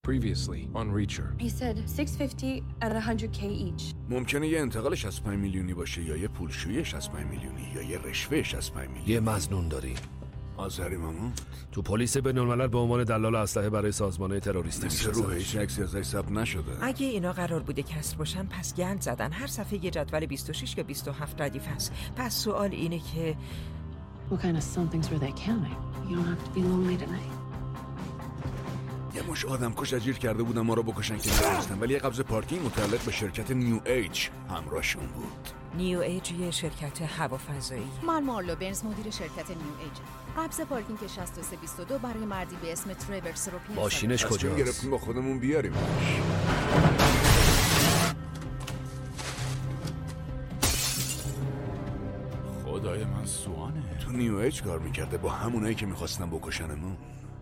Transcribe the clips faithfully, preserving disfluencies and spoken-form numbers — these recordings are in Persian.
Previously on Reacher. He said six fifty at one hundred K each. ممکنه یه انتقال شصت و پنج میلیونی باشه یا یه پولشویی شصت و پنج میلیونی یا یه رشوه شصت و پنج میلیونی. یه مظنون داری. آذری مامون تو پلیس بین‌الملل به عنوان دلال اسلحه برای سازمان‌های تروریستی مثل روح هیچ عکسی ازش ثبت نشده. اگه اینا قرار بوده کسر باشن پس گند زدن. هر صفحه یه جدول بیست و شش یا بیست و هفت ردیف هست. پس سوال اینه که What kind of somethings were they counting? You don't have to be lonely tonight. یه مش آدم کش اجیر کرده بودن ما رو بکشن که نرسیدن، ولی یه قبض پارکینگ متعلق به شرکت نیو ایج همراهشون بود. نیو ایج یه شرکت هوافضایی. من مارلو برنز مدیر شرکت نیو ایج. قبض پارکینگ شصت و سه بیست و دو برای مردی به اسم تریور سروپین. ماشینش کجاست؟ گرفتیم با خودمون بیاریم. خدای من سوانه. تو نیو ایج کار میکرده با همونایی که میخواستن بکشنمون.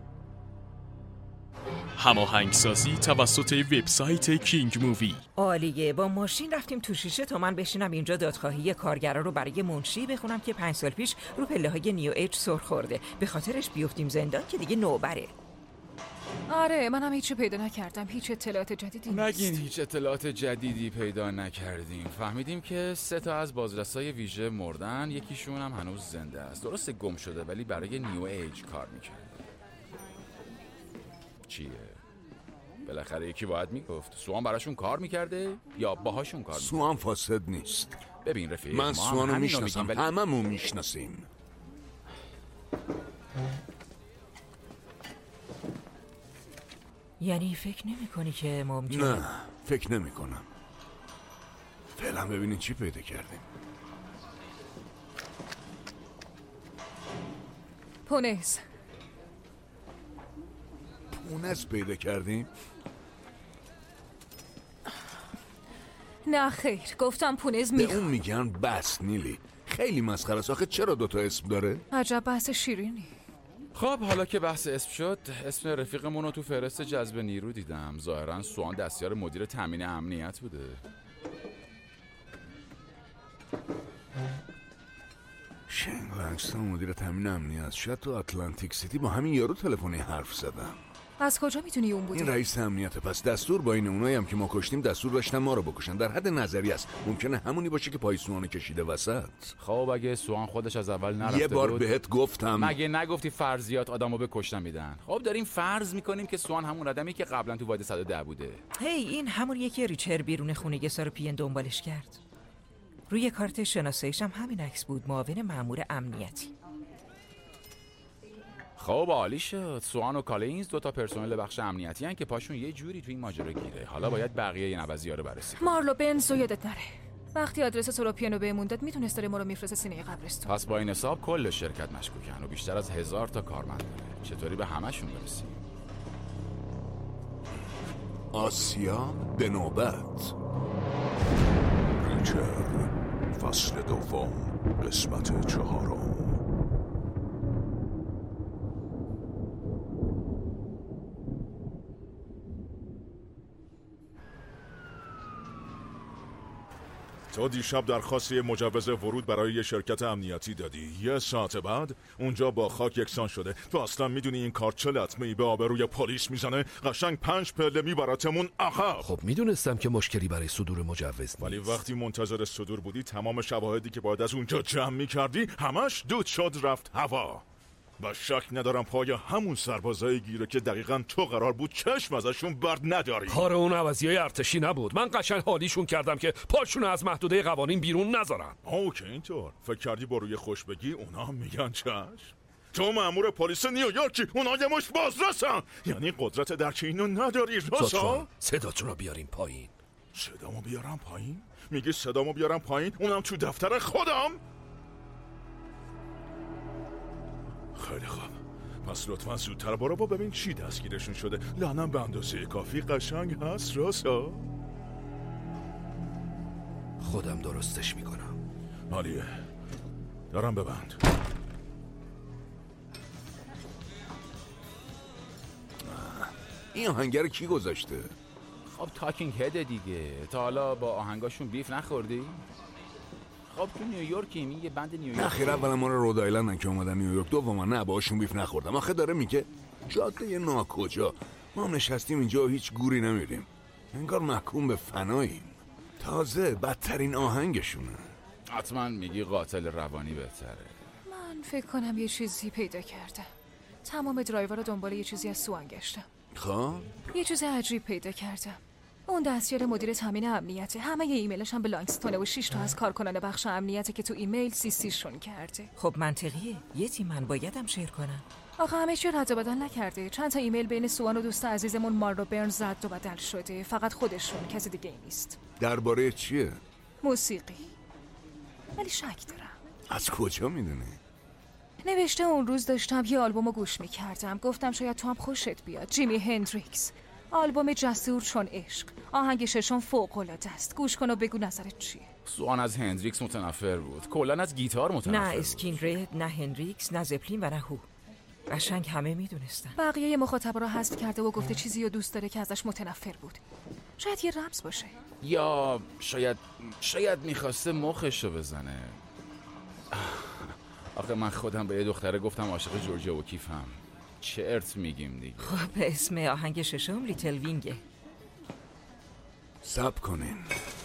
هماهنگسازی توسط وبسایت کینگ مووی. عالیه. با ماشین رفتیم تو شیشه تا من بشینم اینجا دادخواهی کارگرا رو برای منشی بخونم که پنج سال پیش رو پله‌های نیو ایج سر خورده. به خاطرش بیفتیم زندان که دیگه نوبره. آره منم هیچی پیدا نکردم. هیچ اطلاعات جدیدی نیست. نگین هیچ اطلاعات جدیدی پیدا نکردیم. فهمیدیم که سه تا از بازرسای ویژه مردن، یکیشون هم هنوز زنده است. درسته گم شده ولی برای نیو ایج کار میکرد. چیه؟ بالاخره یکی باید میگفت. سوان براشون کار میکرده یا باهاشون کار میکرده؟ سوان فاسد نیست. ببین رفیق، من سوانو میشناسم، ولی... هممون میشناسیم. یعنی فکر نمی کنی که ممکنه؟ نه فکر نمی کنم. فعلا ببینید چی پیدا کردیم. پونز پونز پیدا کردیم؟ نه خیر، گفتم پونز به میخوام. اون میگن بس نیلی. خیلی مسخره است. آخه چرا دوتا اسم داره؟ عجب بحث شیرینی. خب حالا که بحث اسم شد، اسم رفیقمون رو تو فهرست جذب نیرو دیدم. ظاهرا سوان دستیار مدیر تامین امنیت بوده. شنگ لنگستون مدیر تامین امنیت. شاید تو آتلانتیک سیتی با همین یارو تلفنی حرف زدم. از کجا میتونی اون بوده؟ این رئیس امنیته. پس دستور با این اونایی هم که ما کشتیم دستور داشتن ما رو بکشن. در حد نظری است. ممکنه همونی باشه که پای سوانو کشیده وسط. خب اگه سوان خودش از اول نرفته یه بار بود... بهت گفتم. مگه نگفتی فرضیات آدمو به کشتن میدن؟ خب داریم فرض میکنیم که سوان همون آدمی که قبلا تو واد صد و ده بوده. هی این همون یکی ریچر بیرون خونه ساروپین دنبالش کرد. روی کارت شناساییش هم همین عکس بود. معاون مأمور امنیتی. خب عالی شد. سوان و کالینز دو تا پرسنل بخش امنیتی هن که پاشون یه جوری تو این ماجرا گیره. حالا باید بقیه این عوضی‌ها رو بررسی کنیم. مارلو برنز رو یادت نره. وقتی آدرس سروپینو بهمون داد میتونست داره ما رو میفرسته سینه قبرستون. پس با این حساب کل شرکت مشکوکن و بیشتر از هزار تا کارمند داره. چطوری به همشون برسیم؟ آسیا به نوبت. ریچر فصل دوم قسمت چهارم. تو دیشب درخواست مجوز ورود برای یه شرکت امنیتی دادی. یه ساعت بعد اونجا با خاک یکسان شده. تو اصلا میدونی این کار چه لطمه‌ای به آبروی پلیس میزنه؟ قشنگ پنج پله میبراتمون عقب. خب میدونستم که مشکلی برای صدور مجوز نیست. ولی وقتی منتظر صدور بودی تمام شواهدی که باید از اونجا جمع میکردی همش دود شد رفت هوا. و شک ندارم پای همون سربازای گیره که دقیقاً تو قرار بود چشم ازشون برد نداری. کار اون عوضیای ارتشی نبود. من قشنگ حالیشون کردم که پاشون از محدوده قوانین بیرون نذارن. اوکی اینطور. فکر کردی با روی خوش بگی اونا میگن چشم؟ تو مأمور پلیس نیویورکی، اونا یه مشت بازرسن. یعنی قدرت درک اینو نداری راسا؟ صداتون رو بیاریم پایین. صدامو بیارم پایین؟ میگی صدامو بیارم پایین؟ اونم تو دفتر خودم؟ خیلی خوب. پس لطفا زودتر برو با ببین چی دستگیرشون شده. لعنم به اندازه کافی قشنگ هست راسا؟ خودم درستش میکنم. عالیه. دارم ببند. این آهنگر کی گذاشته؟ خب تاکینگ هد دیگه. تا حالا با آهنگاشون بیف نخوردی؟ خب تو نیویورکیم، این یه بند نیویورک. اخیرا اولا ما رو رود آیلندن که اومدن نیویورک. دوما نه باهاشون بیف نخوردم. آخه داره میگه جاده ناکجا. ما نشستیم اینجا و هیچ گوری نمیریم. انگار محکوم به فناییم. تازه بدترین آهنگشونه. حتما میگی قاتل روانی بهتره. من فکر کنم یه چیزی پیدا کردم. تمام درایور رو دنبال یه چیزی از سوان گشتم. خب یه چیز عجیب پیدا کردم. اون دستیار مدیر تامین امنیته. همه ی ایمیلش هم به لانگستونه و شش تا از کارکنان بخش امنیته که تو ایمیل سی سیشون کرده. خب منطقیه. یه تیم من بایدم شیر کنم. آخه همه چی رد و بدل نکرده. چند تا ایمیل بین سوان و دوست عزیزمون مارلو برنز رد و بدل شده. فقط خودشون، کسی دیگه ای نیست. درباره چیه؟ موسیقی. ولی شک دارم. از کجا میدونی؟ نوشته اون روز داشتم یه آلبومو گوش میکردم. گفتم شاید تو هم خوشت بیاد. جیمی هندریکس. آلبوم جسور چون عشق. آهنگ ششم فوق‌العاده است. گوش کن و بگو نظرت چیه. سوان از هندریکس متنفر بود. کلاً از گیتار متنفر نه بود. اسکین رید، نه هندریکس، نه زپلین و نه هو. قشنگ همه میدونستن. بقیه مخاطبا رو حذف کرده و گفته چیزی رو دوست داره که ازش متنفر بود. شاید یه رمز باشه. یا شاید شاید میخواسته مخش رو بزنه. آخه من خودم به یه دختره گفتم عاشق جورجیا و کیفم. چه ارت میگیم دیگه. خب اسم آهنگ ششم لیتل وینگه. صبر کنین.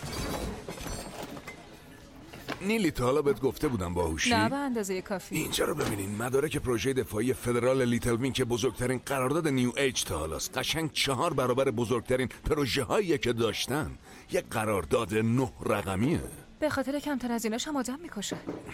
نیلی تا حالا بهت گفته بودم باهوشی؟ نه به اندازه کافی. اینجا رو ببینین. مدارک پروژه دفاعی فدرال لیتل وینگ که بزرگترین قرارداد نیو ایج تا حالاست. قشنگ چهار برابر بزرگترین پروژه هایی که داشتن. یک قرارداد نه رقمیه. به خاطر کمتر از ایناش هم آدم میکشن.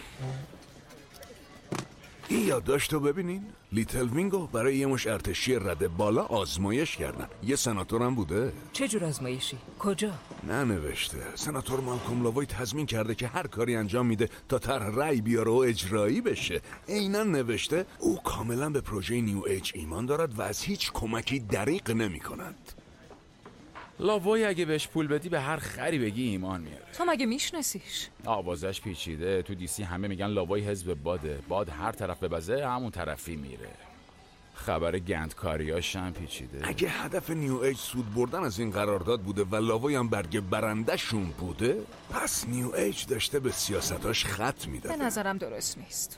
این یادداشتو ببینین. لیتل وینگو برای یه مش ارتشی رده بالا آزمایش کردن. یه سناتورم بوده. چه جور آزمایشی؟ کجا؟ ننوشته. سناتور مالکوم لاوی تضمین کرده که هر کاری انجام میده تا طرح رأی بیاره و اجرایی بشه. عیناً نوشته او کاملا به پروژه نیو ایج ایمان دارد و از هیچ کمکی دریغ نمی‌کند. لاوی اگه بهش پول بدی به هر خری بگی ایمان میاره. تو مگه میشناسیش؟ آوازش پیچیده. تو دی سی همه میگن لاوی حزب باده. باد هر طرف ببزه همون طرفی میره. خبر گندکاریاش هم پیچیده. اگه هدف نیو ایج سود بردن از این قرارداد بوده و لاوی هم برگ برنده شون بوده، پس نیو ایج داشته به سیاستاش خط میداده. به نظرم درست نیست.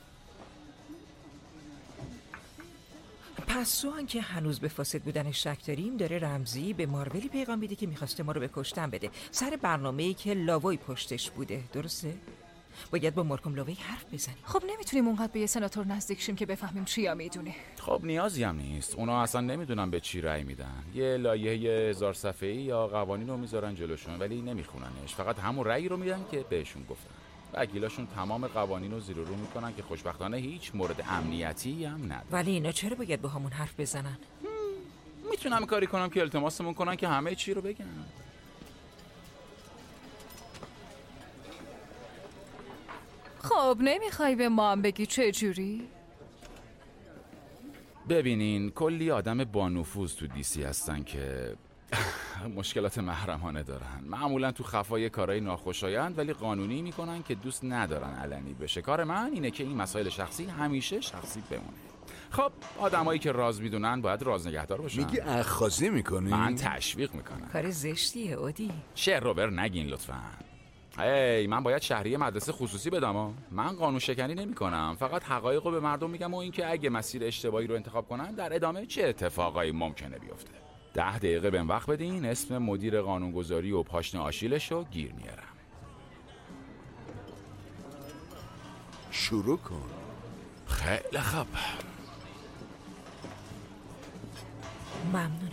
پس سوان که هنوز به فاسد بودنش شک داریم داره رمزی به مارولی پیغام میده که میخواسته ما رو به کشتن بده سر برنامه‌ای که لاوی پشتش بوده. درسته؟ باید با مالکوم لاوی حرف بزنیم. خب نمیتونیم اونقدر به یه سناتور نزدیک شیم که بفهمیم چیا میدونه. خب نیازی هم نیست. اونا اصلا نمیدونن به چی رأی میدن. یه لایحه هزار صفحه‌ای یا قوانین رو میذارن جلوشون ولی نمیخوننش. فقط همون رأی رو میدن که بهشون گفتن. وکیلاشون تمام قوانین رو زیر و رو میکنن که خوشبختانه هیچ مورد امنیتی هم نداره. ولی اینا چرا باید با همون حرف بزنن؟ میتونم کاری کنم که التماسمون کنن که همه چی رو بگن. خب نمیخوای به ما هم بگی چه جوری؟ ببینین کلی آدم با نفوذ تو دی سی هستن که مشکلات محرمانه دارن. معمولا تو خفای کارهای ناخوشایند ولی قانونی میکنن که دوست ندارن علنی بشه. کار من اینه که این مسائل شخصی همیشه شخصی بمونه. خب آدمایی که راز میدونن باید راز نگهدار باشن. میگی اخاذی میکنی؟ من تشویق میکنم. کار زشتیه اودی. شعر رو بر نگین لطفاً. هی من باید شهریه مدرسه خصوصی بدم. من قانون شکنی نمی کنم. فقط حقایق رو به مردم میگم و اینکه اگه مسیر اشتباهی رو انتخاب کنن در ادامه چه اتفاقایی ممکنه بیفته. ده دقیقه بهم وقت بدین. اسم مدیر قانونگذاری و پاشنه آشیلش رو گیر میارم. شروع کن. خیلی خوب. ممنونم.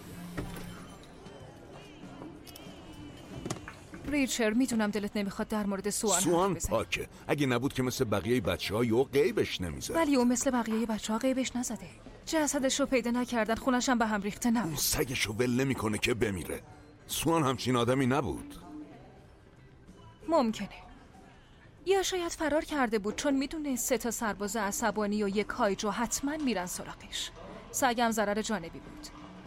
ریچر میدونم دلت نمیخواد در مورد سوان سوان پاکه. اگه نبود که مثل بقیه بچه ها یو قیبش نمیزد. ولی اون مثل بقیه بچه ها قیبش نزده. جسدش رو پیدا نکردن. خونش هم به هم ریخته نبود. اون سگش رو ول نمیکنه که بمیره. سوان همچین آدمی نبود. ممکنه. یا شاید فرار کرده بود چون میدونه سه تا سرباز عصبانی و یک هایجو حتما میرن سراغش. سگم ضرر جانبی بود.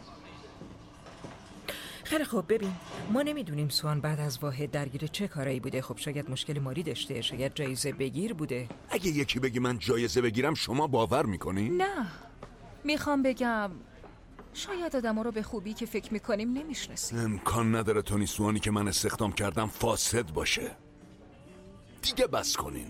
خیلی خب ببین ما نمیدونیم سوان بعد از واحد درگیر چه کارایی بوده. خب شاید مشکل مالی داشته، شاید جایزه بگیر بوده. اگه یکی بگی من جایزه بگیرم شما باور میکنی؟ نه میخوام بگم شاید آدم رو به خوبی که فکر میکنیم نمیشناسیم. امکان نداره تونی سوانی که من استخدام کردم فاسد باشه. دیگه بس کنین.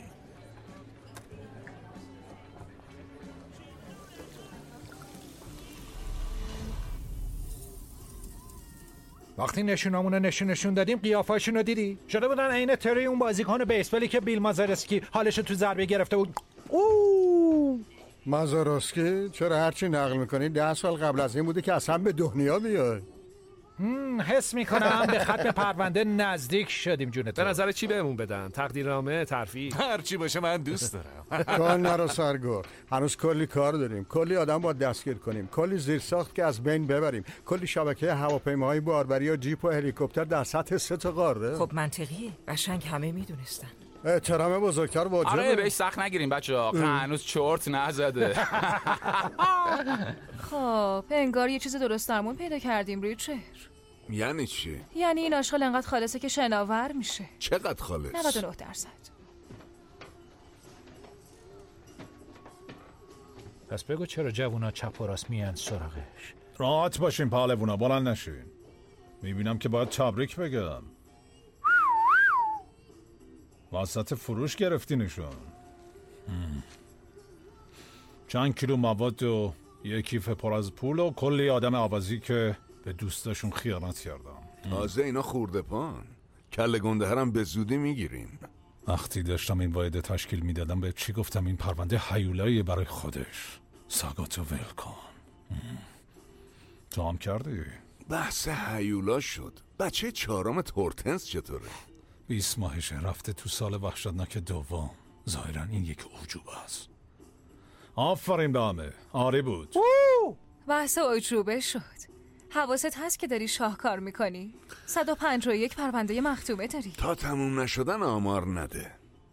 وقتی نشونامونو نشون نشون دادیم قیافاشون رو دیدی؟ شده بودن عین تری اون بازیکن بیسبالی که بیل مازارسکی حالشو تو ضربه گرفته بود. اوه مازارسکی چرا هرچی نقل میکنی ده سال قبل از این بوده که اصلا به دنیا بیای. حس میکنم به ختم پرونده نزدیک شدیم جونت. به نظر چی بهمون بدن؟ تقدیرنامه، ترفیع؟ هر چی باشه من دوست دارم. کار نرو سرگور، هنوز کلی کار داریم، کلی آدم باید دستگیر کنیم، کلی زیرساخت که از بین ببریم، کلی شبکه هواپیماهای باربری و جیپ و هلیکوپتر در سطح سه تا قاره. خب منطقیه، قشنگ همه میدونستن. احترام بزرگتر واجبه. آره بهش سخت نگیریم بچه‌ها، هنوز چرت نزده. خب انگار یه چیز درست درمون پیدا کردیم ریچارد. یعنی چی؟ یعنی این آشغال انقدر خالصه که شناور میشه. چقدر خالص؟ نود و نه درصد. پس بگو چرا جوونا چپ و راست میان سراغش؟ راحت باشین پهلوونا، بلند نشین. میبینم که باید تبریک بگم. وسط فروش گرفتینشون. چند کیلو مواد و یک کیف پر از پول و کلی آدم عوضی که به دوستاشون خیانت کردم. تازه اینا خورده پان. کله گنده هرم به زودی میگیریم. وقتی داشتم این واحده تشکیل میدادم به چی گفتم؟ این پرونده هیولایی برای خودش. ساگاتو ول کن. تو هم کردی؟ بحث هیولا شد. بچه چهارم تورتنس چطوره؟ بیست ماهشه، رفته تو سال وحشتناک دوم. ظاهرا این یک عجوبه است. آفرین به همه، آری بود. بحث عجوبه شد. حواست هست که داری شاهکار میکنی؟ صد و پنجاه و یک پرونده مختومه داری. تا تموم نشدن آمار نده.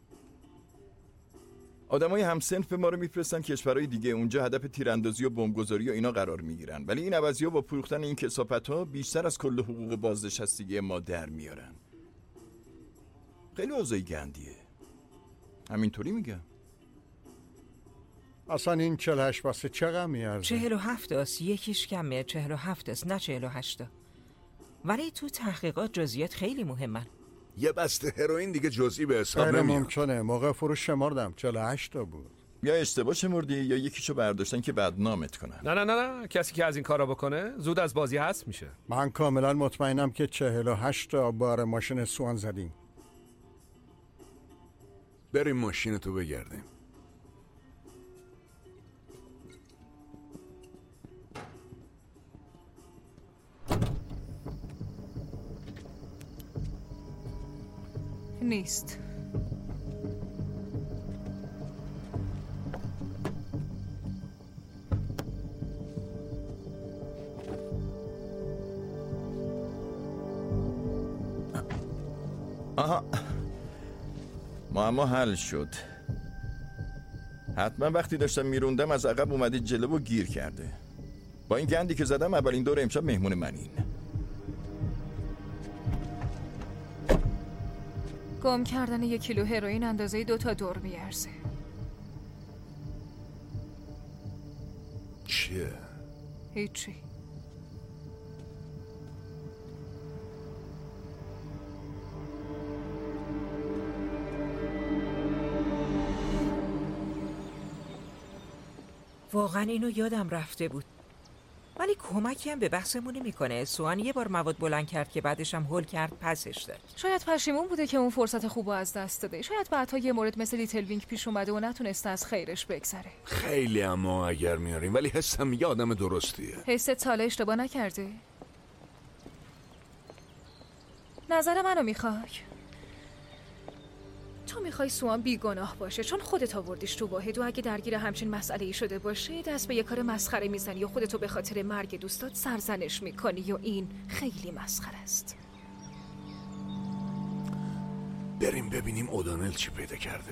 آدمای همسنف ما رو میفرستن کشورهای دیگه، اونجا هدف تیراندازی و بمبگذاری و اینا قرار میگیرن، ولی این عوضی‌ها با فروختن این کثافت‌ها بیشتر از کل حقوق بازنشستگی ما در میارن. خیلی اوضاع گندیه. همینطوری میگم. اصلا این چهل و هشت واسه چقدر میارزه؟ چهل و هفت است، یکیش کمه، چهل و هفت است نه چهل و هشت. ولی تو تحقیقات جزئیات خیلی مهمن. یه بسته هروئین دیگه جزئی به حساب نمیاد. ممکنه موقع فروش شمردم چهل و هشت تا بود. یا اشتباه شمردی یا یکیشو برداشتن که بدنامت کنن. نه نه نه نه کسی که از این کارا بکنه زود از بازی حذف میشه. من کاملا مطمئنم که چهل و هشت تا بار ماشین سوان زدیم. بریم ماشین تو بگردیم. نیست. آها، معما حل شد. حتما وقتی داشتم میروندم از عقب اومده جلو و گیر کرده. با این گندی که زدم اولین دور امشب مهمون منین. گم کردن یک کیلو هروئین اندازه دو تا دور میارزه. چیه؟ هیچی. واقعا اینو یادم رفته بود. ولی کمکی هم به بحثمون نمیکنه. سوان یه بار مواد بلند کرد که بعدش هم هول کرد پسش داد. شاید پشیمون بوده که اون فرصت خوبو از دست داده. شاید بعدها یه مورد مثل لیتل وینگ پیش اومده و نتونسته از خیرش بگذره. خیلی اما اگر میاریم، ولی حسم میگه آدم درستیه. حست ساله اشتباه نکرده؟ نظر منو میخوای؟ تو میخوای سوان بیگناه باشه چون خودت آوردیش تو واحد و اگه درگیر همچین مسئله ای شده باشه دست به یه کار مسخره میزنی و خودتو به خاطر مرگ دوستات سرزنش میکنی و این خیلی مسخره است. بریم ببینیم اودانل چی پیدا کرده.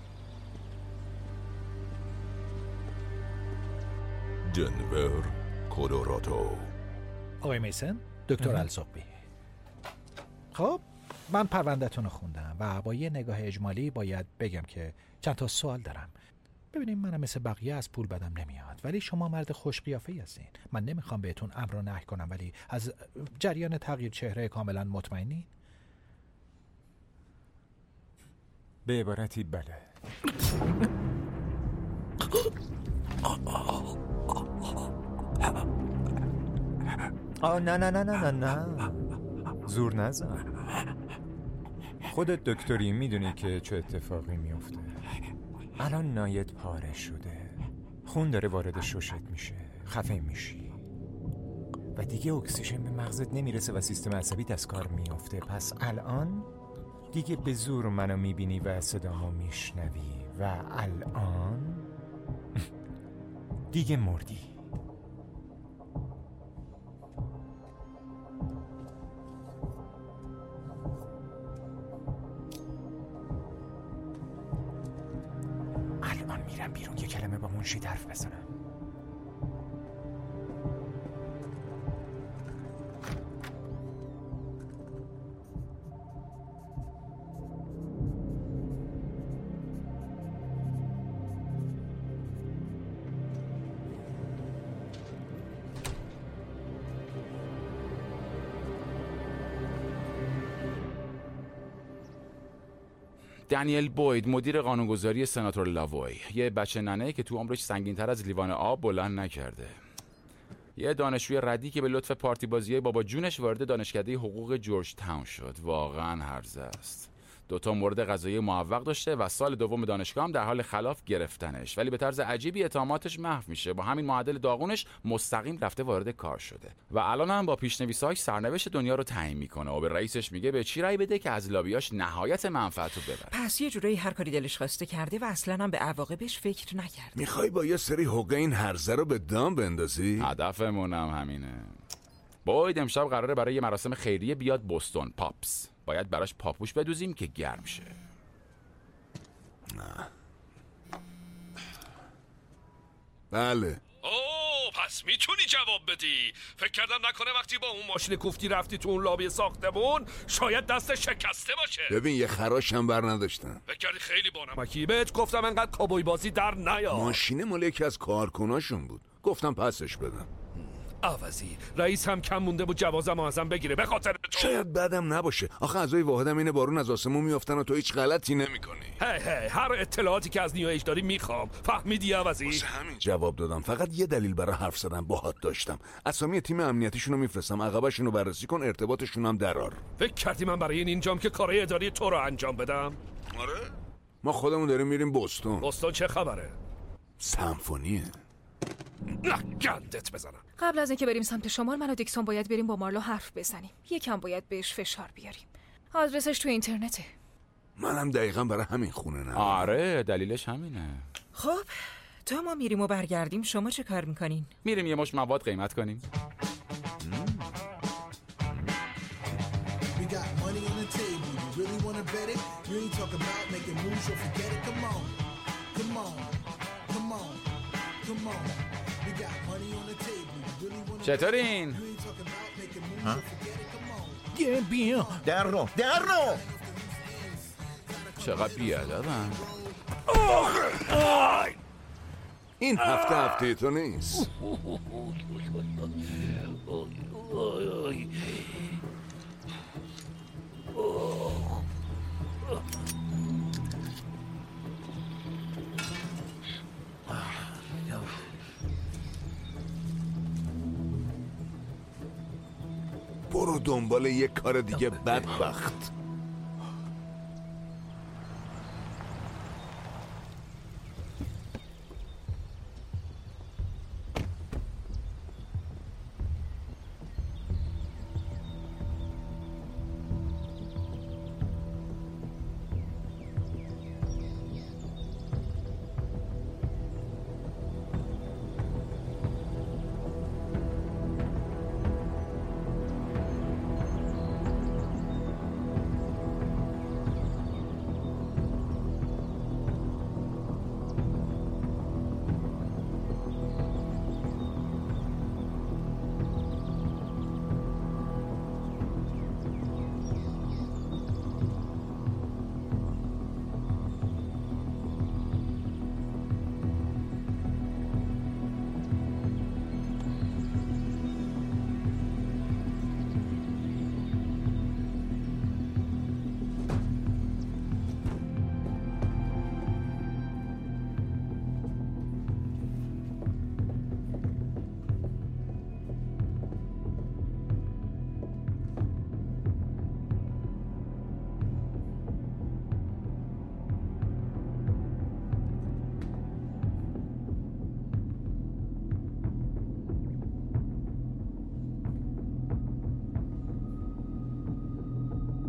دنور، کلرادو. آقای میسن، دکتر الزغبی. خب من پرونده‌تون رو خوندم و با یه نگاه اجمالی باید بگم که چند تا سوال دارم. ببینیم منم مثل بقیه از پول بدم نمیاد، ولی شما مرد خوش قیافه‌ای هستین. من نمیخوام بهتون امر و نهی کنم، ولی از جریان تغییر چهره کاملا مطمئنین؟ به عبارتی بله. آه نه نه نه نه نه نه زور نزن. خودت دکتری، میدونی که چه اتفاقی میفته. الان نایت پاره شده، خون داره وارد ششت میشه، خفه میشی و دیگه اکسیژن به مغزت نمیرسه و سیستم عصبی از کار میفته. پس الان دیگه به زور منو میبینی و صدامو میشنوی و الان دیگه مردی. الان میرم بیرون یه کلمه با منشید حرف بزنم. دنیل بوید، مدیر قانونگذاری سناتور لاوی، یه بچه ننه که تو عمرش سنگین‌تر از لیوان آب بلند نکرده. یه دانشجوی ردی که به لطف پارتی بازیای بابا جونش وارد دانشکده حقوق جورج تاون شد. واقعا هرزه است. دوتا مورد قضایی معوق داشته و سال دوم دانشگاه هم در حال خلاف گرفتنش، ولی به طرز عجیبی اتهاماتش محو میشه. با همین معادل داغونش مستقیم رفته وارد کار شده و الان هم با پیشنویساش سرنوشت دنیا رو تعیین میکنه و به رئیسش میگه به چی رأی بده که از لابیاش نهایت منفعت رو ببره. پس یه جورایی هر کاری دلش خواسته کرده و اصلا هم به عواقبش فکر نکرده. میخوای با یه سری حقه این هرزه رو به دام بندازی؟ هدفمونم همینه. بوید امشب قراره برای یه مراسم خیریه بیاد بوستون پاپس. باید براش پاپوش بدوزیم که گرم شه. نه. بله. اوه، پس میتونی جواب بدی. فکر کردم نکنه وقتی با اون ماشین کوفتی رفتی تو اون لابی ساختمون شاید دست شکسته باشه. ببین یه خراش هم بر نداشتن. فکر کردی خیلی بانمکی. بهت گفتم انقدر کابوی بازی در نیا. ماشین مال یکی از کارکناشون بود. گفتم پسش بدم. عوضی رئیس هم کم مونده بود جوازم ازم بگیره به خاطر تو. شاید بعدم نباشه. آخه اعضای واحدم اینه بارون از آسمون میافتن و تو هیچ غلطی نمیکنی. هی هی هر اطلاعاتی که از نیو ایج داری میخوام. فهمیدی عوضی؟ واسه همین جواب دادم. فقط یه دلیل برای حرف زدن باهات داشتم. اسامی تیم امنیتیشون رو میفرستم، عقبشون رو بررسی کن، ارتباطشون هم درار. فکر کردی من برای این اینجام که کارهای اداری تو رو انجام بدم؟ آره. ما خودمون داریم میریم بوستون. بوستون چه خبره؟ سمفونیه. نه گندت بزنم. قبل از اینکه بریم سمت شمال من و دیکسون باید بریم با مارلو حرف بزنیم. یکم باید بهش فشار بیاریم. آدرسش تو اینترنته. منم دقیقاً برای همین خونه نه. آره دلیلش همینه. خب تا ما میریم و برگردیم شما چه کار میکنین؟ میریم یه مش مواد قیمت کنیم. چطورین؟ بیا در رو در رو چقدر بیادبن. این هفته هفته تو نیست. برو دنبال یک کار دیگه بدبخت.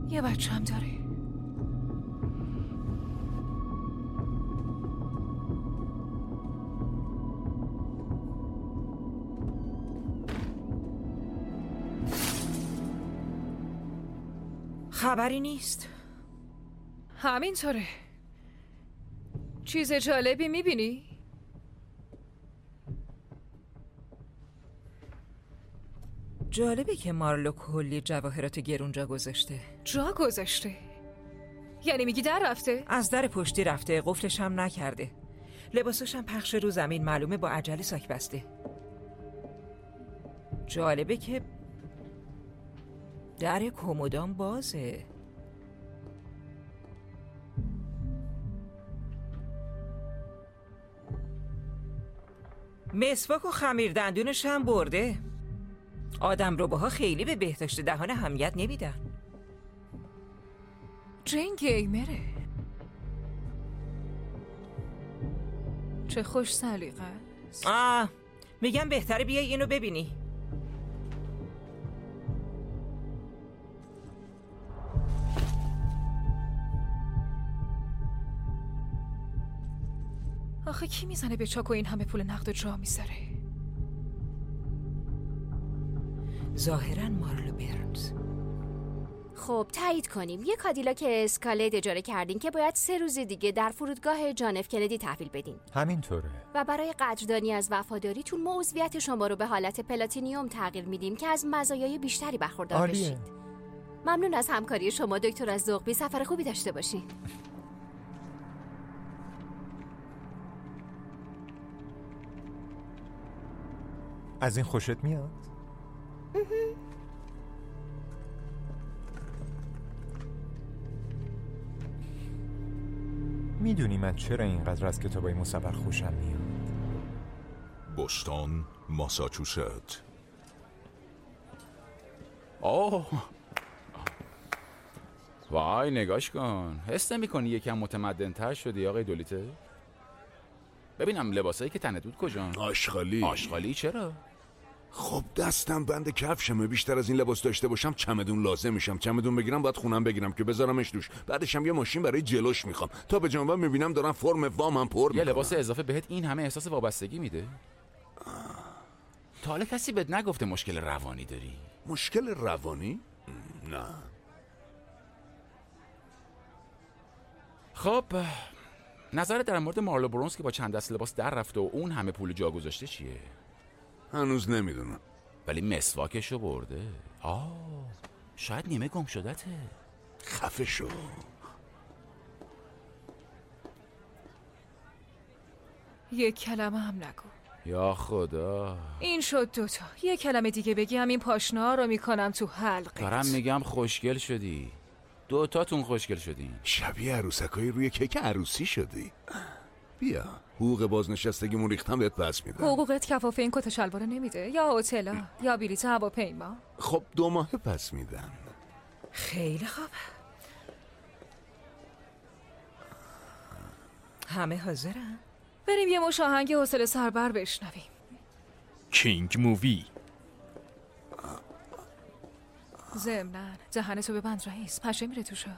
یه بچه هم داره. خبری نیست. همینطوره. چیز جالبی میبینی؟ جالبه که مارلو کلی جواهرات گرون جا گذاشته. جا گذاشته؟ یعنی میگی در رفته؟ از در پشتی رفته، قفلش هم نکرده. لباسش هم پخش رو زمین، معلومه با عجله ساک بسته. جالبه که در کمدان بازه. مسواک و خمیر دندونش هم برده. آدم روباها خیلی به بهداشت دهان اهمیت نمیدن. جین گیمره. چه خوش سلیقه است. آه میگم بهتره بیای اینو ببینی. آخه کی میزنه به چاکو این همه پول نقد و جا میذاره؟ ظاهراً مارلو برنز. خب تایید کنیم یه کادیلاک اسکالید اجاره کردین که باید سه روز دیگه در فرودگاه جان اف کندی تحویل بدین. همینطوره. و برای قدردانی از وفاداریتون ما عضویت شما رو به حالت پلاتینیوم تغییر میدیم که از مزایای بیشتری برخوردار بشید. ممنون از همکاری شما دکتر الزغبی. سفر خوبی داشته باشین. از این خوشت میاد؟ میدونی من چرا اینقدر از کتابای مصور خوشم میاد؟ بوستون، ماساچوست. آه وای نگاش کن. حس نمی‌کنی یکم متمدن‌تر شدی آقای دولیته؟ ببینم لباسایی که تنت بود کجان؟ آشغالی. آشغالی چرا؟ خب دستم بند کفشمه. بیشتر از این لباس داشته باشم چمدون لازم میشم. چمدون بگیرم باید خونم بگیرم که بذارمش توش. بعدش هم یه ماشین برای جلوش میخوام. تا به جنبم میبینم دارن فرم وامم پر میکنن. یه لباس اضافه بهت این همه احساس وابستگی میده؟ تا حالا کسی بهت نگفته مشکل روانی داری؟ مشکل روانی؟ نه. خب نظرت در مورد مارلو برونز که با چند دست لباس در رفته و اون همه پول جا گذاشته چیه؟ هنوز نمیدونم. ولی مسواکشو برده. آه شاید نیمه گم شدته. خفه شو. یک کلمه هم نگو. یا خدا. این شد دوتا. یک کلمه دیگه بگی همین پاشنه رو میکنم تو حلقت. دارم میگم خوشگل شدی. دوتاتون خوشگل شدین. شبیه عروسکای روی کیک عروسی شدی. بیا حقوق بازنشستگیمون ریختم بهت پس میدم. حقوقت کفاف این کت شلوار نمیده؟ یا هتل یا بلیط هواپیما؟ خب دو ماه پس میدم. خیلی خوب. همه حاضرن؟ بریم یه مش آهنگ حوصله سربر بشنویم. کینگ مووی. ضمناً دهنتو ببند رئیس، پشه میره توشا.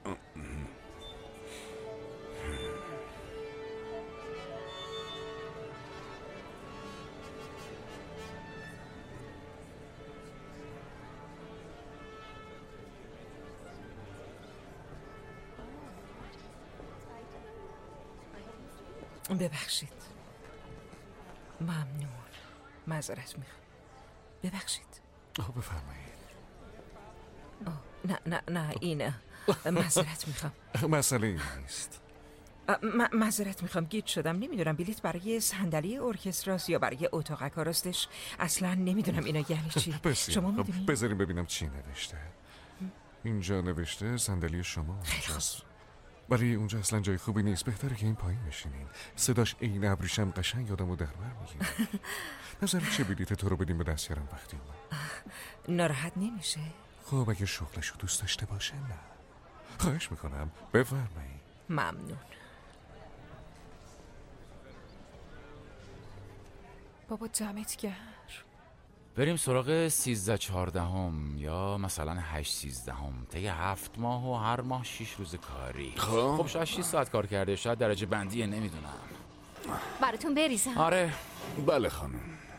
ببخشید. ممنون. معذرت میخوام. ببخشید. آه بفرمایید. نه نه نه اینه. معذرت میخوام. مسئله نیست. معذرت میخوام گیج شدم. نمیدونم بلیت برای صندلی ارکستراست یا برای اتاق کاراستش. اصلا نمیدونم اینا یعنی چی. شما میدونید؟ بذاریم ببینم چی نوشته. اینجا نوشته صندلی شما اونجاست. برای اونجا اصلا جای خوبی نیست. بهتره که این پایین بشینین. صداش عین ابریشم قشنگ یادمو در بر میگیره. نظر چه بلیت تو رو بدیم به دستیارم وقتی اومد؟ ناراحت نمیشه؟ خب اگه شغلشو دوست داشته باشه نه. خواهش میکنم بفرمایید. ممنون. بابا دمت گرم. بریم سراغ سیزده چهاردهم یا مثلا هشت سیزدهم طی هفت ماه و هر ماه شیش روز کاری. خب خب شاید شیش ساعت کار کرده، شاید درجه بندیه، نمیدونم. براتون بریزم؟ آره. بله خانم.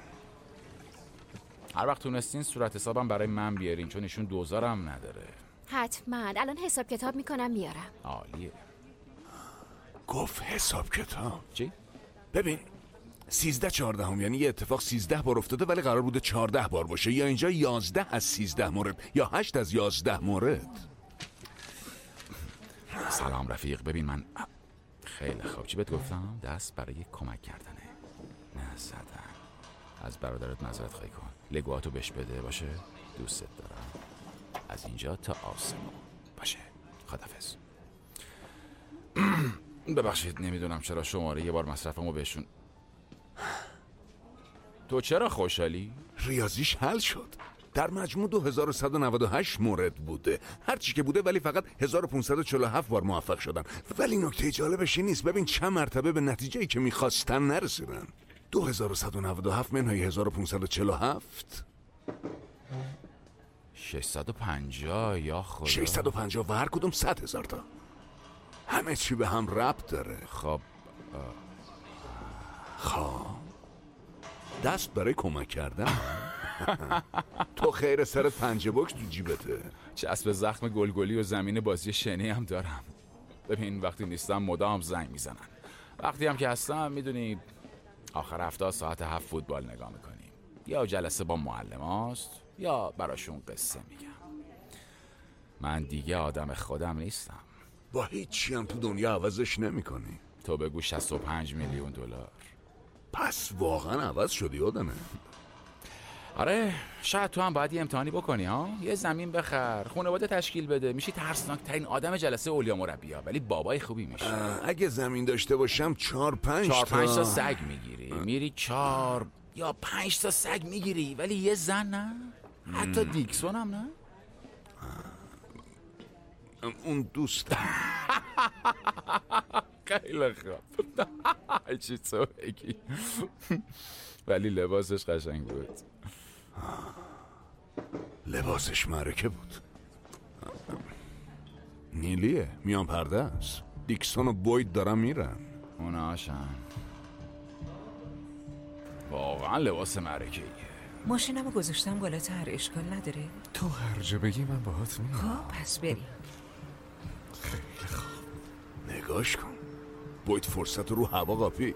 هر وقت تونستین صورت حسابم برای من بیارین، چون ایشون دوزارم نداره. حتما الان حساب کتاب میکنم میارم. عالیه. گفت حساب کتاب؟ چی؟ ببین سیزده چهاردهم یعنی یه اتفاق سیزده بار افتاده ولی قرار بوده چهارده بار باشه، یا اینجا یازده از سیزده مورد یا هشت از یازده مورد. سلام رفیق، ببین من خیلی خوب. چی بهت گفتم؟ دست برای کمک کردنه، نه زدن. از برادرت معذرت خواهی کن، لگوهاتو بهش بده باشه. دوستت دارم. از اینجا تا آسمون باشه. خدافظ. ببخشید نمیدونم چرا شماره یه بار مصرفمو بهشون. تو چرا خوشحالی؟ ریاضیش حل شد. در مجموع دو هزار و صد و نود و هشت مورد بوده، هرچی که بوده، ولی فقط هزار و پانصد و چهل و هفت بار موفق شدن. ولی نکته جالبش این نیست. ببین چند مرتبه به نتیجه‌ای که میخواستن نرسیدن. دو هزار و صد و نود و هفت منهای هزار و پانصد و چهل و هفت ششصد و پنجاه. یا خدا، ششصد و پنجاه و هر کدوم صد هزار تا. همه چی به هم ربط داره. خب خب دست برای کمک کردن. تو خیر سرت پنجه بکش تو جیبته. چسب زخم گلگلی و زمین بازی شنی هم دارم. ببین وقتی نیستم مدام زنگ میزنن، وقتی هم که هستم میدونی آخر هفته ساعت هفت فوتبال نگاه میکنیم، یا جلسه با معلم هاست یا براشون قصه میگم. من دیگه آدم خودم نیستم. با هیچی هم تو دنیا عوضش نمی کنی. تو بگو شصت و پنج میلیون دلار. پس واقعا عوض شدی آدمه. آره شاید تو هم باید یه امتحانی بکنی ها. یه زمین بخر، خانواده تشکیل بده، میشی ترسناک ترین آدم جلسه اولیا مربیا، ولی بابای خوبی میشی. اگه زمین داشته باشم چهار پنج چهار تا پنج تا سگ میگیری. میری چهار یا پنج تا سگ میگیری، ولی یه زن نه. حتی دیکسون هم نه. اون دوست خیلی خوب. چی تو بگی. ولی لباسش قشنگ بود. لباسش معرکه بود. نیلیه، میان پرده است. دیکسون و بوید دارن میرن. اونا هاشن. واقعا لباس معرکه ایه. ماشینمو گذاشتم بالاتر، اشکال نداره؟ تو هر جا بگی من باهات میام. خب پس بریم. خیلی خوب. نگاش کن، بوید فرصت رو هوا قاپید.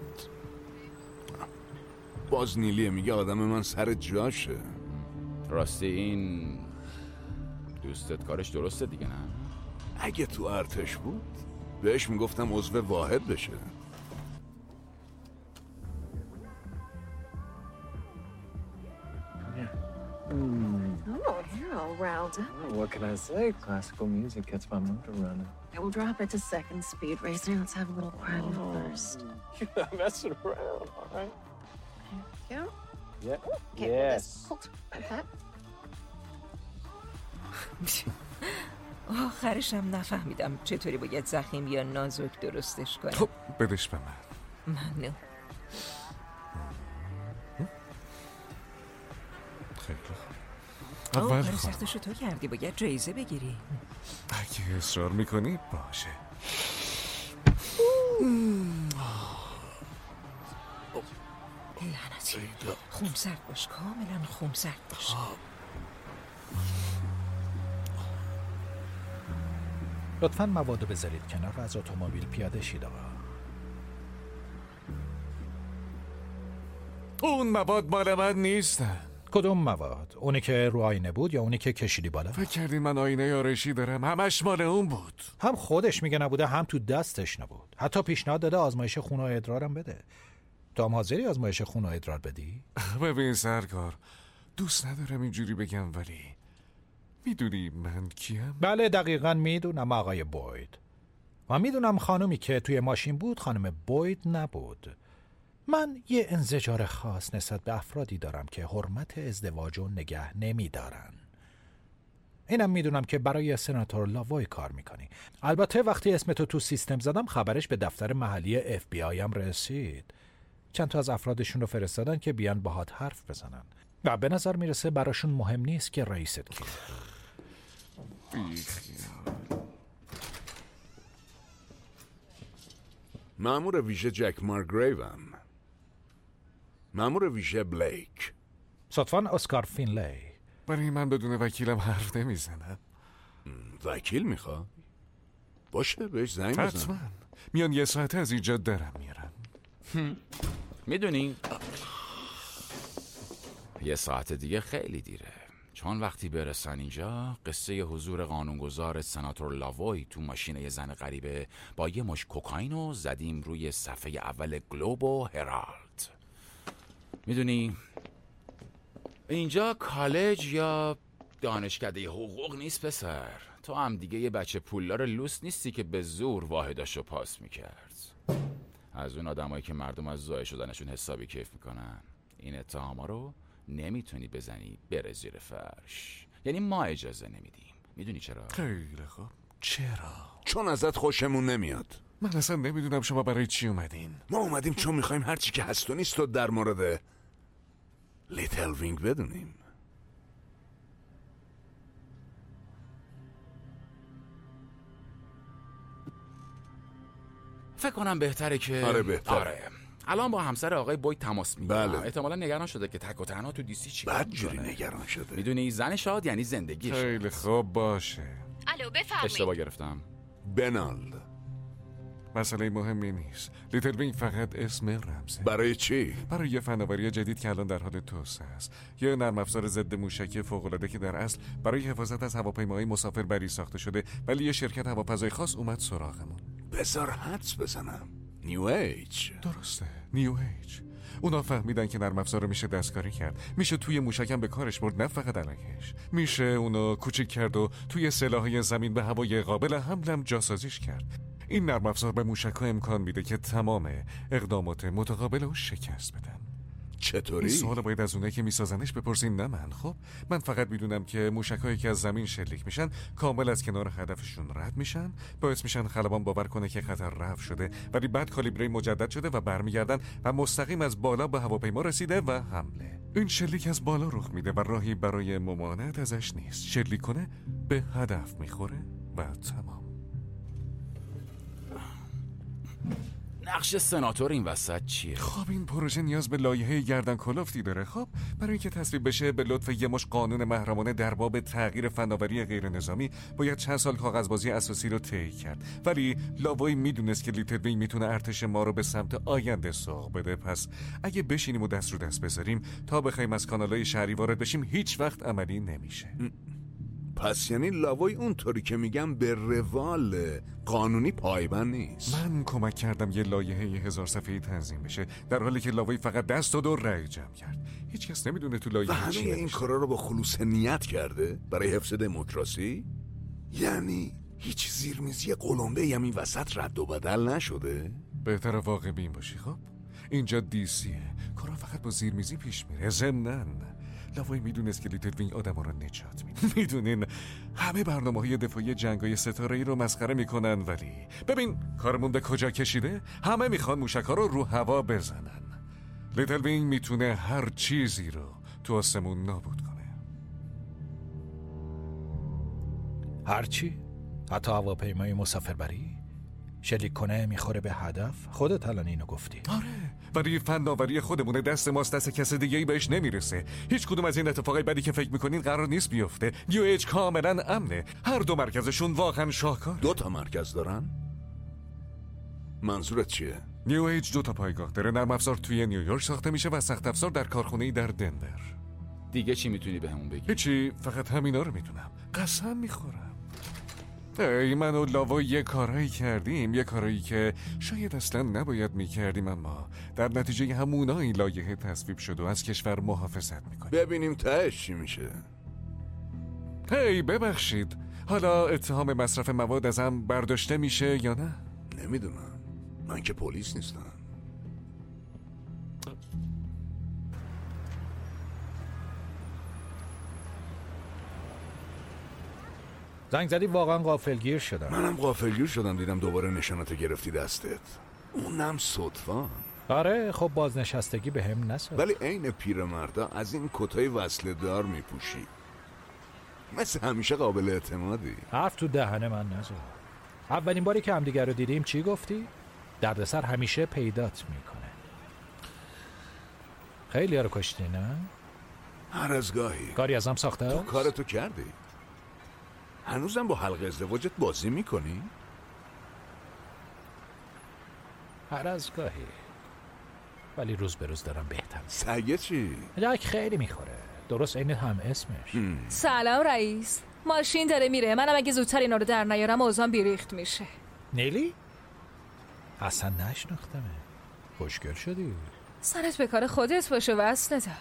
باز نیلیه میگه آدم من سر جاشه. راستی این دوستت کارش درسته دیگه نه؟ اگه تو ارتش بود بهش میگفتم عضو واحد بشه. Oh, you're all riled up. Oh, what can I say? Classical music gets my motor running. I will drop it to second speed racing. Let's have a little private Oh. first. You're not messing around, all right? Yeah. Yeah. Okay, yes. well, this. Hold. Like that. آخرشم نفهمیدم چطوری باید زخیم یا نازک درستش کنم. خب بدش به من. ممنون. خیلی خوب. اول اول کار خب سختشو تو کردی، باید جایزه بگیری. اگه اصرار میکنی باشه. لعنتی. خونسرد باش، کاملا خونسرد باش. لطفاً موادو بذارید کنار و از اتومبیل پیاده شید آقا. اون مواد مال من نیستن. کدوم مواد؟ اونی که رو آینه بود یا اونی که کشیدی بالا؟ فکر کردین من آینه یارشی دارم؟ همش مال اون بود. هم خودش میگه نبوده، هم تو دستش نبود. حتی پیشنهاد داده آزمایش خون و ادرارم بده. تو هم حاضری آزمایش خون و ادرار بدی؟ ببین سرکار، دوست ندارم اینجوری بگم ولی میدونی من کیم؟ بله دقیقاً میدونم آقای بوید. و میدونم خانومی که توی ماشین بود خانم بوید نبود. من یه انزجار خاص نسبت به افرادی دارم که حرمت ازدواج و نگه نمیدارن. اینم میدونم که برای سناتور لاوی کار میکنی. البته وقتی اسمتو تو سیستم زدم خبرش به دفتر محلی اف بی آی هم رسید. چند تا از افرادشون رو فرستادن که بیان باهات حرف بزنن. و به نظر میرسه براشون مهم نیست که رئیست کیه. مأمور ویژه جک مارگریوم. مأمور ویژه بلیک. صدفاً اسکار فینلی. برای من بدون وکیلم حرف نمیزنم. وکیل میخواد؟ باشه بهش زنگ بزن. حتما میان یه ساعت از اینجا درم میارن. میدونی یه ساعت دیگه خیلی دیره، چون وقتی برسن اینجا قصه حضور قانونگذار سناتور لاوی تو ماشین یه زن غریبه با یه مش کوکائین رو زدیم روی صفحه اول گلوب و هرالد. میدونی اینجا کالج یا دانشکده حقوق نیست پسر. تو هم دیگه یه بچه پولدار لوس نیستی که به زور واحداشو پاس میکرد. از اون آدمایی که مردم از زایه شدنشون حسابی کیف میکنن. این اتهاما رو نمیتونی بزنی بره زیر فرش. یعنی ما اجازه نمیدیم. میدونی چرا؟ خیلی خوب. چرا؟ چون ازت خوشمون نمیاد. من اصلا نمیدونم شما برای چی اومدین. ما اومدیم چون میخوایم هر چی که هست و نیست و در مورد لیتل وینگ بدونیم. فکر کنم بهتره که آره بهتره. آره. الان با همسر آقای بوید تماس میگیرم. بله. احتمالا نگران شده که تک و تنها تو دیسی چی بد جوری نگران شده. میدونی زن شاد یعنی زندگیش. خیلی خوب باشه. الو بفرمایید. اشتباه گرفتم. بنال. مسئله مهمی نیست. لیتل وینگ فقط اسم رمزه. برای چی؟ برای یه فناوری جدید که الان در حال توسعه است. یه نرم افزار ضد موشکی فوق‌العاده که در اصل برای حفاظت از هواپیماهای مسافربری ساخته شده، ولی یه شرکت هواپزای خاص اومد سراغمون. بذار حدس بزنم. نیو ایج. درسته. نیو ایج. اونا فهمیدن که نرم افزار رو میشه دستکاری کرد. میشه توی موشکم به کارش برد، نه فقط علیهش. میشه اونو کوچیک کرد و توی سلاح‌های زمین به هوای قابل حملم جاسازیش کرد. این نرم افزار به موشک‌ها امکان میده که تمام اقدامات متقابل رو شکست بدن. چطوری؟ این سوال باید از اونایی که میسازنش بپرسین، نه من. خب من فقط میدونم که موشک‌هایی که از زمین شلیک میشن کامل از کنار هدفشون رد میشن، باعث میشن خلبان باور کنه که خطر رفع شده، ولی بعد کالیبره مجدد شده و برمیگردن و مستقیم از بالا به هواپیما رسیده و حمله. این شلیک از بالا رخ میده و راهی برای ممانعت ازش نیست. شلیک کنه به هدف میخوره و تمام. نقش سناتور این وسط چیه؟ خب این پروژه نیاز به لایحه گردن کلفتی داره. خب برای اینکه تصویب بشه به لطف یه مش قانون محرمانه در باب تغییر فناوری غیر نظامی باید چند سال کاغذبازی اساسی رو طی کرد. ولی لاوی میدونست که لیتل وینگ میتونه ارتش ما رو به سمت آینده سوق بده. پس اگه بشینیم و دست رو دست بذاریم تا بخوایم از کانالای شهری وارد بشیم هیچ وقت عملی نمیشه. پس یعنی لاوی اونطوری که میگم به روال قانونی پایبند نیست. من کمک کردم یه لایحه هزار صفحه‌ای تنظیم بشه، در حالی که لاوی فقط دست داد و رأی جمع کرد. هیچ کس نمیدونه تو لایحه چیه. همه این کارا رو با خلوص نیت کرده برای حفظ دموکراسی؟ یعنی هیچ زیرمیزی قلمبه‌ای هم این وسط رد و بدل نشده؟ بهتر واقع بین باشی. خب اینجا دیسیه، کارا فقط با زیرمیزی پیش میره. ضمناً لاوی میدونست که لیتل وینگ آدم رو نجات میده. میدونین همه برنامه های دفاعی جنگای ستاره‌ای رو مسخره میکنن، ولی ببین کارمون به کجا کشیده. همه میخوان موشک‌ها رو رو هوا بزنن. لیتل وینگ میتونه هر چیزی رو تو آسمون نابود کنه. هر چی؟ حتی هواپیمای مسافربری؟ شلیک کنه میخوره به هدف؟ خودت الان اینو گفتی. آره، ولی فناوری خودمونه، دست ماست، دست کس دیگه‌ای بهش نمیرسه. هیچ کدوم از این اتفاقای بدی که فکر میکنین قرار نیست بیفته. نیو ایج کاملا امنه. هر دو مرکزشون واقعا شاهکار. دو تا مرکز دارن؟ منظورت چیه؟ نیو ایج دو تا پایگاه داره. نرم افزار توی نیویورک ساخته میشه و سخت افزار در کارخونه‌ای در دنور. دیگه چی میتونی بهمون بگی؟ هیچی، فقط همینا رو میدونم. قسم میخورم. ای من و لاوا یه کارایی کردیم، یه کارایی که شاید اصلا نباید میکردیم، اما در نتیجه همونا این لایحه تصویب شد و از کشور محافظت میکنه. ببینیم تهش چی میشه. هی ببخشید، حالا اتهام مصرف مواد ازم برداشته میشه یا نه؟ نمیدونم، من که پلیس نیستم. زنگ زدی واقعا غافلگیر شدم. منم غافلگیر شدم دیدم دوباره نشاناتو گرفتی دستت. اونم صدفا. آره خب بازنشستگی به هم نساد. ولی عین پیرمردا از این کتای وصله دار میپوشی، مثل همیشه قابل اعتمادی. حرف تو دهن من نذار. اولین باری که همدیگر رو دیدیم چی گفتی؟ دردسر همیشه پیدات میکنه. خیلی ها رو کشتی نه؟ هر از گاهی. کاری ازم ساخته؟ تو کارتو کردی. هنوزم با حلقه ازدواجت بازی میکنی؟ هر از گاهی، ولی روز به روز دارم بهتر. سگه چی؟ لک خیلی میخوره، درست عین هم اسمش. ام. سلام رئیس، ماشین داره میره، منم اگه زودتر اینا رو در نیارم اوضاعم بیریخت میشه. نیلی؟ اصلا نشناختمه. خوشگل شدی. سرت به کار خودت باشه وصله دار.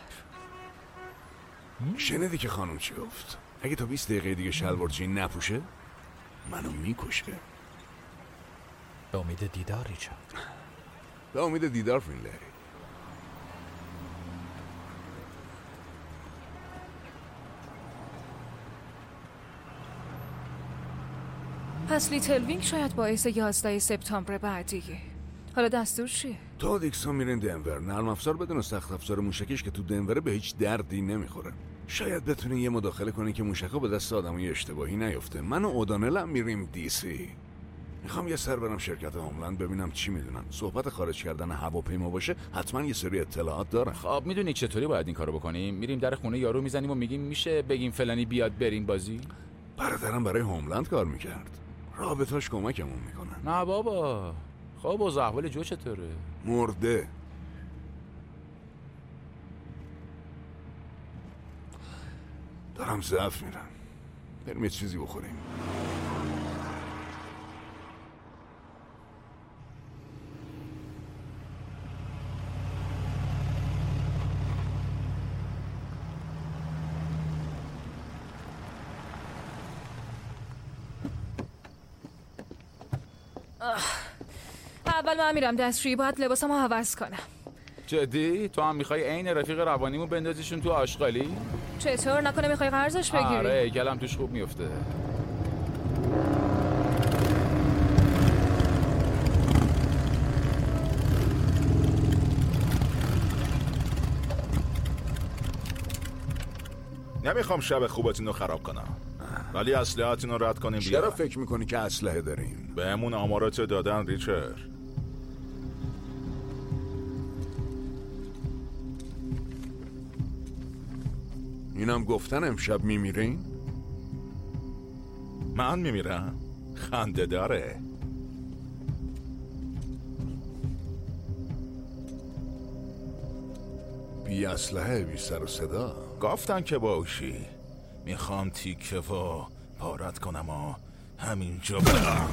شنیدی که خانم چی گفت؟ اگه تا بیست دقیقه دیگه شلوار جین نپوشه منو میکشه. به امید دیدار ریچارد. به امید دیدار فینلری. پس لیتل وینگ شاید باعث یازده سپتامبر بعدیه. حالا دستور چیه؟ تو دیکسون میرین دنور. نرم افزار بدون سخت افزار موشکیش که تو دنوره به هیچ دردی نمیخوره. شاید بتونی یه مداخله کنی که موشکا به دست آدمای اشتباهی نیفته. من و اودانلم میریم دی سی. میخوام یه سر برم شرکت هوملند ببینم چی میدونن. صحبت خارج کردن هواپیما باشه حتما یه سری اطلاعات دارن. خب میدونی چطوری باید این کارو بکنیم؟ میریم در خونه یارو میزنیم و میگیم میشه بگیم فلانی بیاد بریم بازی؟ برادرم برای هوملند کار میکرد. رابطاش کمکمون میکنن. نه بابا. خب و احوال جو چطوره؟ مرده. دارم ضعف میرم. بریم یه چیزی بخوریم. اول من میرم دستشویی، باید لباسمو عوض کنم. جدی؟ تو هم میخوای عین رفیق روانیمو بندازیشون تو آشغالی؟ چطور؟ نکنه میخوای قرضش بگیری؟ آره گلم توش خوب میفته. نمیخوام شب خوبتون رو خراب کنم، ولی اسلحه‌تون رو رد کنیم بیارم. چرا فکر میکنی که اسلحه داریم؟ بهمون آمارات دادن ریچارد. اینم گفتن امشب میمیرین؟ من میمیرم؟ خنده داره. بی اسلحه بی سر و صدا. گفتن که باشی. میخوام تیکه و پارت کنم و همینجا برم.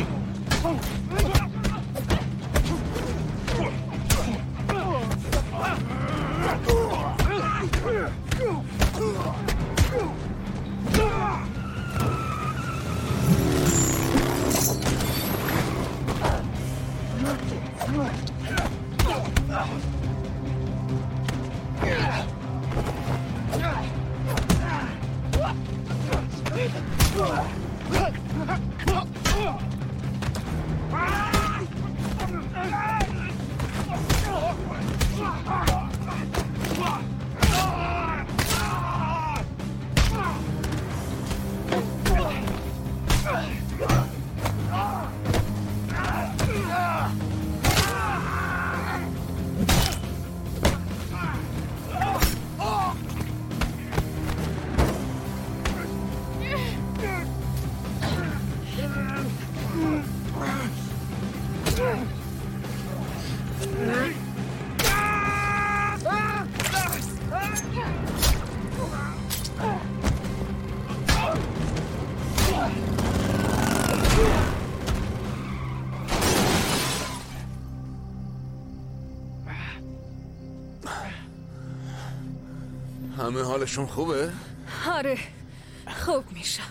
همه حالشون خوبه؟ آره خوب میشم.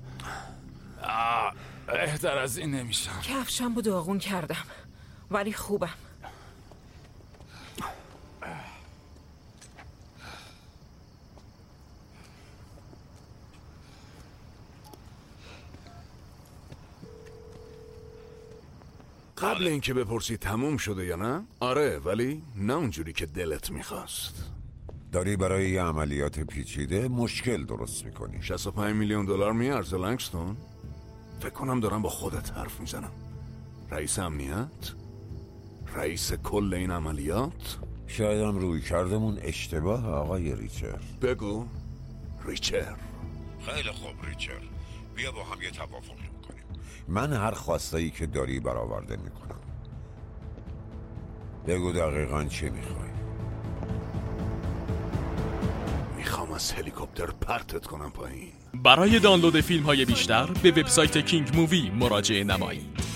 بهتر از این نمیشم. کفشم رو داغون کردم ولی خوبم. قبل اینکه بپرسی تموم شده یا نه؟ آره، ولی نه اونجوری که دلت میخواست. داری برای یه عملیات پیچیده مشکل درست میکنی. شصت و پنج میلیون دلار میارزه لنگستون؟ فکر کنم دارم با خودت حرف میزنم. رئیس امنیت؟ رئیس کل این عملیات؟ شایدم روی کردمون اشتباه آقای ریچر. بگو ریچر. خیلی خوب ریچر، بیا با هم یه توافقی میکنیم. من هر خواستایی که داری برآورده میکنم. بگو دقیقاً چی میخوای؟ میخوام از هلیکوپتر پرتت کنم پایین. برای دانلود فیلم های بیشتر به وبسایت کینگ مووی مراجعه نمایید.